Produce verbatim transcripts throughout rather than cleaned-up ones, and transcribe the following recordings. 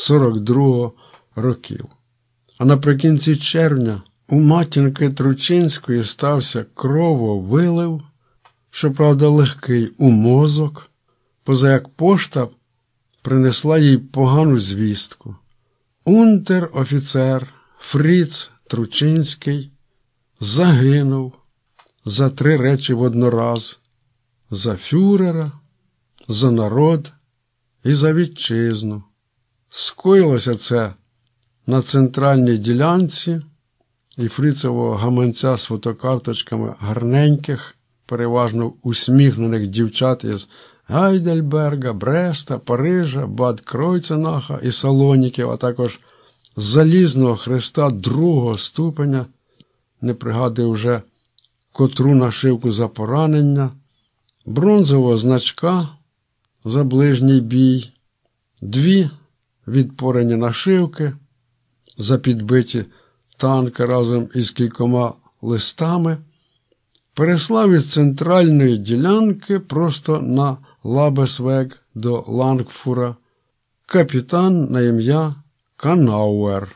сорок другого років. А наприкінці червня у матінки Тручинської стався крововилив, щоправда легкий, у мозок, поза як пошта принесла їй погану звістку. Унтер-офіцер Фріц Тручинський загинув за три речі воднораз: за фюрера, за народ і за вітчизну. Скоїлося це на центральній ділянці, і Фріцевого гаманця з фотокарточками гарненьких, переважно усміхнених дівчат із Гайдельберга, Бреста, Парижа, Бад-Кройценаха і Салоніків, а також залізного хреста другого ступеня, не пригадую вже котру нашивку за поранення, бронзового значка за ближній бій, дві відпорені нашивки за підбиті танки разом із кількома листами, переслав із центральної ділянки просто на Лабесвег до Лангфура капітан на ім'я Канауер.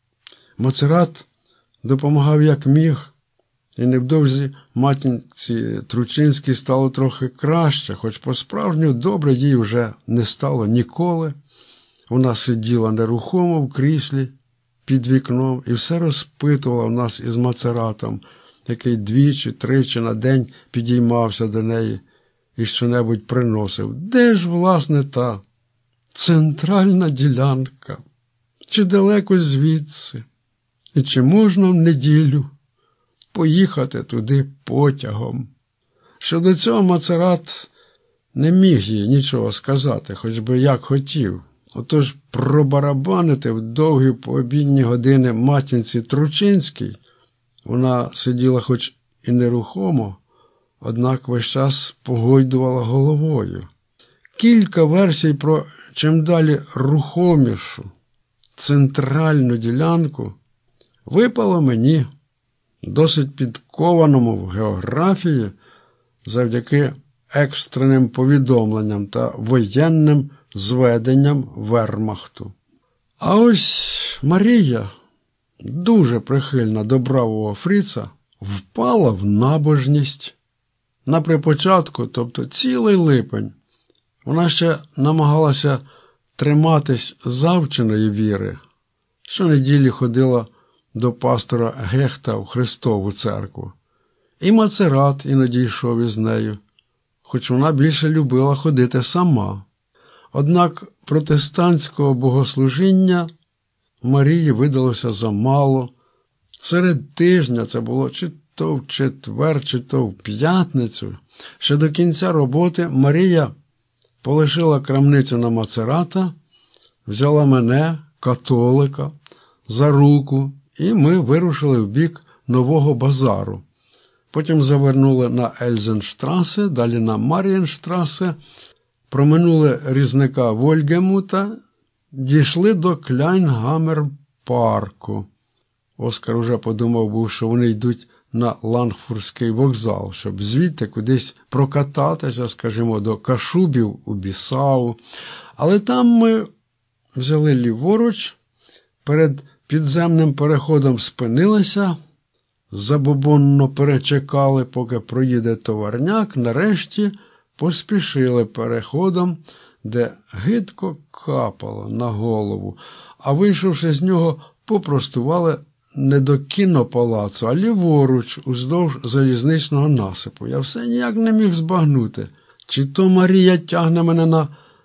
Мацерат допомагав як міг, і невдовзі матінці Тручинській стало трохи краще, хоч по-справжньому добре їй вже не стало ніколи. Вона сиділа нерухомо в кріслі під вікном і все розпитувала в нас із Мацератом, який двічі-тричі на день підіймався до неї і що-небудь приносив. Де ж, власне, та центральна ділянка? Чи далеко звідси? І чи можна в неділю поїхати туди потягом? Щодо цього Мацерат не міг їй нічого сказати, хоч би як хотів. Отож пробарабанити в довгі пообідні години матінці Тручинській, вона сиділа хоч і нерухомо, однак весь час погойдувала головою. Кілька версій про чим далі рухомішу центральну ділянку випало мені, досить підкованому в географії, завдяки екстреним повідомленням та воєнним зведенням вермахту. А ось Марія, дуже прихильна до бравого Фріца, впала в набожність. На припочатку, тобто цілий липень, вона ще намагалася триматись завченої віри. Щонеділі ходила до пастора Гехта в Христову церкву. І Мацерат іноді йшов із нею, хоч вона більше любила ходити сама. Однак протестантського богослужіння Марії видалося замало. Серед тижня, це було чи то в четвер, чи то в п'ятницю, ще до кінця роботи Марія полишила крамницю на Мацерата, взяла мене, католика, за руку, і ми вирушили в бік Нового базару. Потім завернули на Ельзенштрасе, далі на Мар'єнштрасе, проминули різника Вольгемута, дійшли до Кляйнгаммер-парку. Оскар уже подумав був, що вони йдуть на Лангфурський вокзал, щоб звідти кудись прокататися, скажімо, до Кашубів у Бісау. Але там ми взяли ліворуч, перед підземним переходом спинилися, забобонно перечекали, поки проїде товарняк, нарешті поспішили переходом, де гидко капало на голову, а вийшовши з нього, попростували не до кінопалацу, а ліворуч, уздовж залізничного насипу. Я все ніяк не міг збагнути, чи то Марія тягне мене на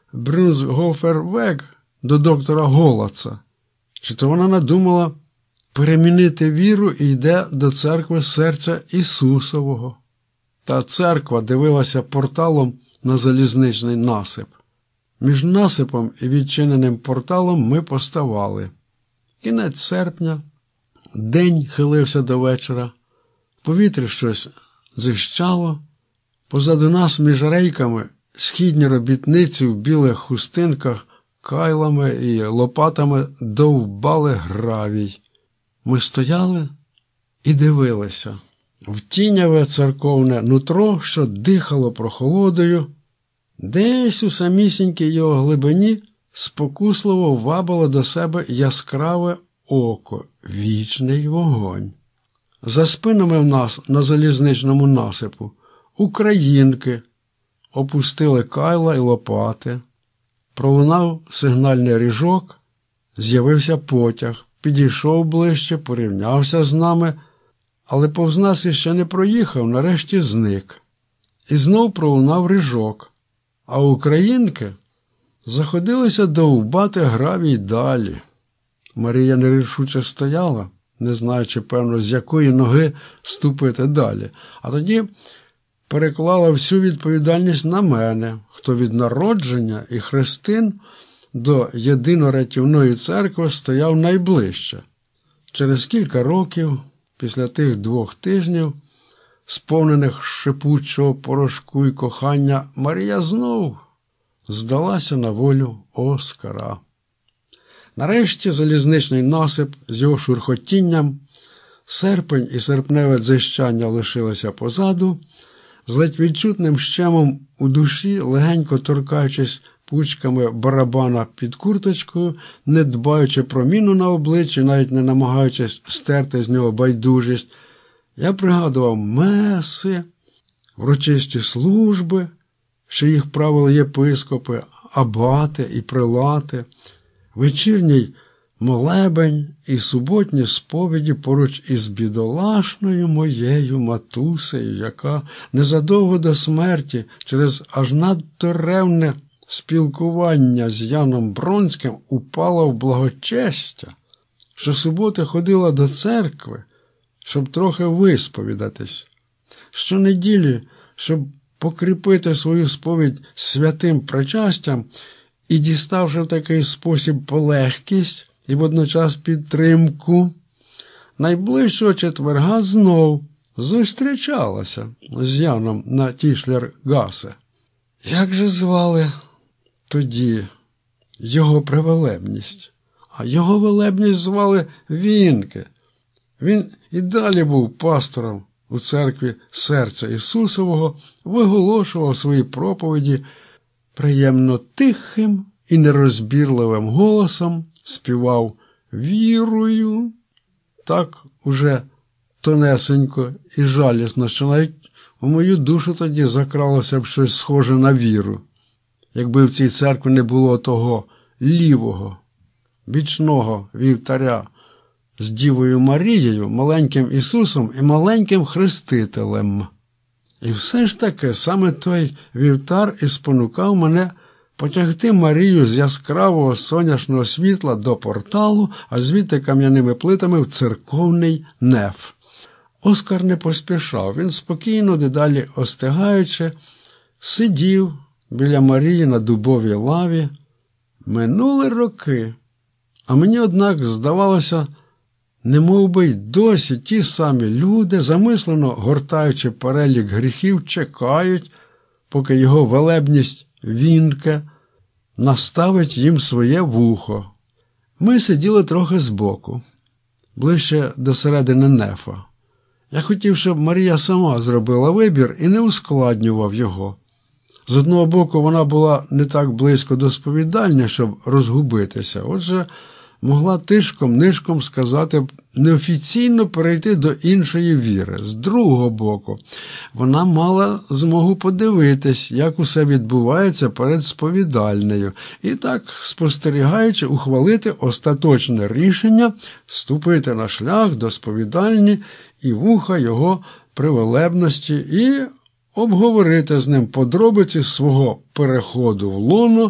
Брюнсгофервег до доктора Голаца, чи то вона надумала перемінити віру і йде до церкви Серця Ісусового. Та церква дивилася порталом на залізничний насип. Між насипом і відчиненим порталом ми поставали. Кінець серпня, день хилився до вечора, в повітрі щось зищало, позаду нас між рейками східні робітниці в білих хустинках кайлами і лопатами довбали гравій. Ми стояли і дивилися. В тіняве церковне нутро, що дихало прохолодою, десь у самісінькій його глибині спокусливо вабило до себе яскраве око, вічний вогонь. За спинами в нас на залізничному насипу українки опустили кайла і лопати. Пролунав сигнальний ріжок, з'явився потяг, підійшов ближче, порівнявся з нами, але повз нас іще не проїхав, нарешті зник. І знов пролунав ріжок, а українки заходилися довбати гравій далі. Марія нерішуче стояла, не знаючи, певно, з якої ноги ступити далі, а тоді переклала всю відповідальність на мене, хто від народження і хрестин до єдинорятівної церкви стояв найближче. Через кілька років, після тих двох тижнів, сповнених шипучого порошку і кохання, Марія знов здалася на волю Оскара. Нарешті залізничний насип з його шурхотінням, серпень і серпневе дзищання лишилися позаду, з ледь відчутним щемом у душі, легенько торкаючись пучками барабана під курточкою, не дбаючи про міну на обличчі, навіть не намагаючись стерти з нього байдужість, я пригадував меси, врочисті служби, що їх правили єпископи, абати і прилати, вечірній молебень і суботні сповіді поруч із бідолашною моєю матусею, яка незадовго до смерті через аж надто ревне спілкування з Яном Бронським упала в благочестя, щосуботи ходила до церкви, щоб трохи висповідатись. Щонеділі, щоб покріпити свою сповідь святим причастям і, діставши в такий спосіб полегкість і водночас підтримку, найближчого четверга знов зустрічалася з Яном на Тішлер-Гасе. Як же звали тоді його превелебність? А його велебність звали Вінке. Він і далі був пастором у церкві Серця Ісусового, виголошував свої проповіді приємно тихим і нерозбірливим голосом, співав «Вірую», так уже тонесенько і жалісно, що навіть у мою душу тоді закралося б щось схоже на віру, якби в цій церкві не було того лівого, бічного вівтаря з Дівою Марією, маленьким Ісусом і маленьким Хрестителем. І все ж таки саме той вівтар і спонукав мене потягти Марію з яскравого сонячного світла до порталу, а звідти кам'яними плитами в церковний неф. Оскар не поспішав, він спокійно, дедалі остигаючи, сидів біля Марії на дубовій лаві. Минули роки, а мені, однак, здавалося, немов би й досі ті самі люди, замислено гортаючи перелік гріхів, чекають, поки його велебність Вінке наставить їм своє вухо. Ми сиділи трохи збоку, ближче до середини нефа. Я хотів, щоб Марія сама зробила вибір і не ускладнював його. З одного боку, вона була не так близько до сповідальні, щоб розгубитися. Отже, могла тишком-нишком сказати б неофіційно перейти до іншої віри. З другого боку, вона мала змогу подивитись, як усе відбувається перед сповідальнею, і так, спостерігаючи, ухвалити остаточне рішення, вступити на шлях до сповідальні і вуха його привелебності і обговорити з ним подробиці свого переходу в лоно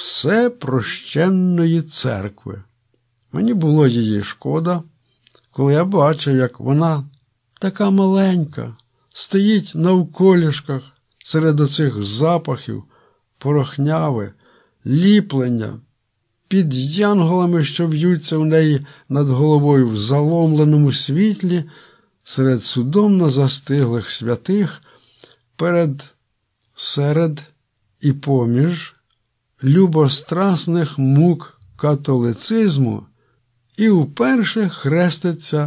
всепрощенної церкви. Мені було її шкода, коли я бачив, як вона, така маленька, стоїть навколішках серед оцих запахів, порохняви, ліплення, під янголами, що в'ються в неї над головою в заломленому світлі, серед судомно застиглих святих, перед, серед і поміж любострасних мук католицизму, і вперше хреститься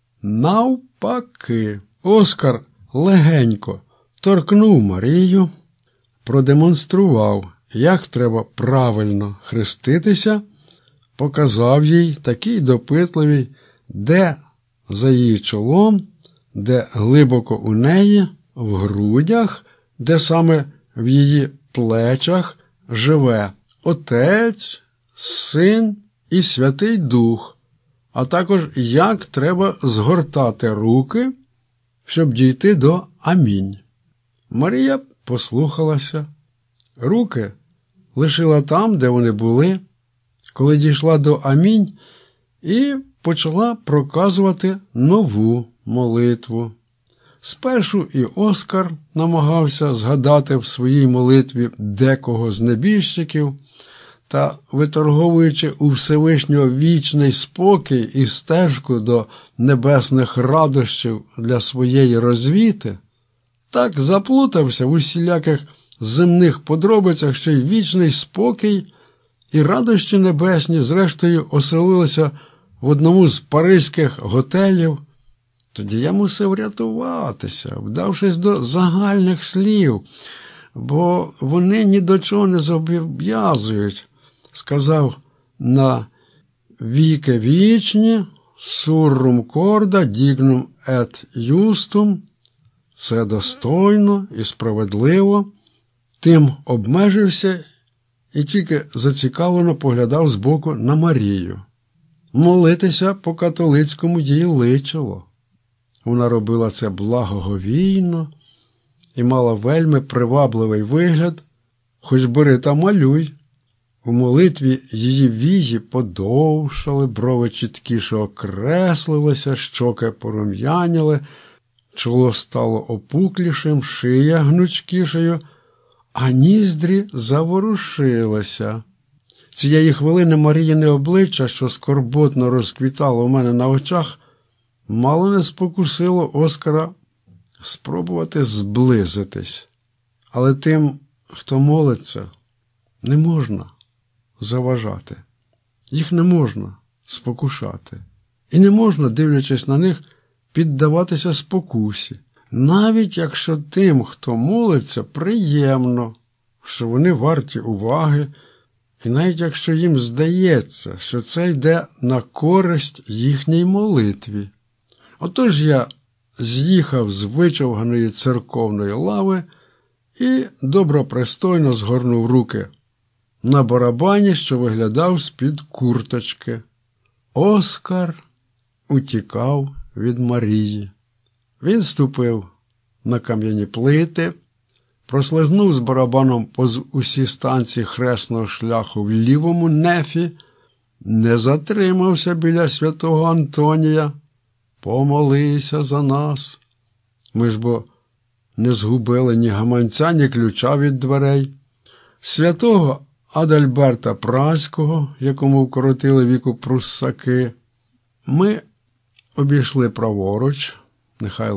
навпаки. Оскар легенько торкнув Марію, продемонстрував як треба правильно хреститися, показав їй такий допитливий, де за її чолом, де глибоко у неї, в грудях, де саме в її плечах живе Отець, Син і Святий Дух, а також як треба згортати руки, щоб дійти до Амінь. Марія послухалася. Руки лишила там, де вони були, коли дійшла до Амінь, і почала проказувати нову молитву. Спершу і Оскар намагався згадати в своїй молитві декого з небіжчиків, та, виторговуючи у Всевишнього вічний спокій і стежку до небесних радощів для своєї розвіти, так заплутався в усіляких земних подробицях, що й вічний спокій і радощі небесні зрештою оселилися в одному з паризьких готелів. Тоді я мусив рятуватися, вдавшись до загальних слів, бо вони ні до чого не зобов'язують. Сказав на віки вічні, суррум корда, дігнум ет юстум, це достойно і справедливо, тим обмежився і тільки зацікавлено поглядав збоку на Марію. Молитися по-католицькому їй личило. Вона робила це благоговійно і мала вельми привабливий вигляд, хоч бери та малюй. У молитві її вії подовшали, брови чіткіше окреслилися, щоки порум'яніли, чоло стало опуклішим, шия гнучкішою, а ніздрі заворушилися. Цієї хвилини Маріїне обличчя, що скорботно розквітало у мене на очах, мало не спокусило Оскара спробувати зблизитись. Але тим, хто молиться, не можна заважати. Їх не можна спокушати. І не можна, дивлячись на них, піддаватися спокусі. Навіть якщо тим, хто молиться, приємно, що вони варті уваги, і навіть якщо їм здається, що це йде на користь їхній молитві. Отож я з'їхав з вичовганої церковної лави і добропристойно згорнув руки на барабані, що виглядав з-під курточки. Оскар утікав від Марії. Він ступив на кам'яні плити, прослизнув з барабаном поз усі станції хресного шляху в лівому нефі, не затримався біля святого Антонія. Помолися за нас. Ми ж бо не згубили ні гаманця, ні ключа від дверей. Святого Адальберта Празького, якому вкоротили віку пруссаки, ми обійшли праворуч, нехай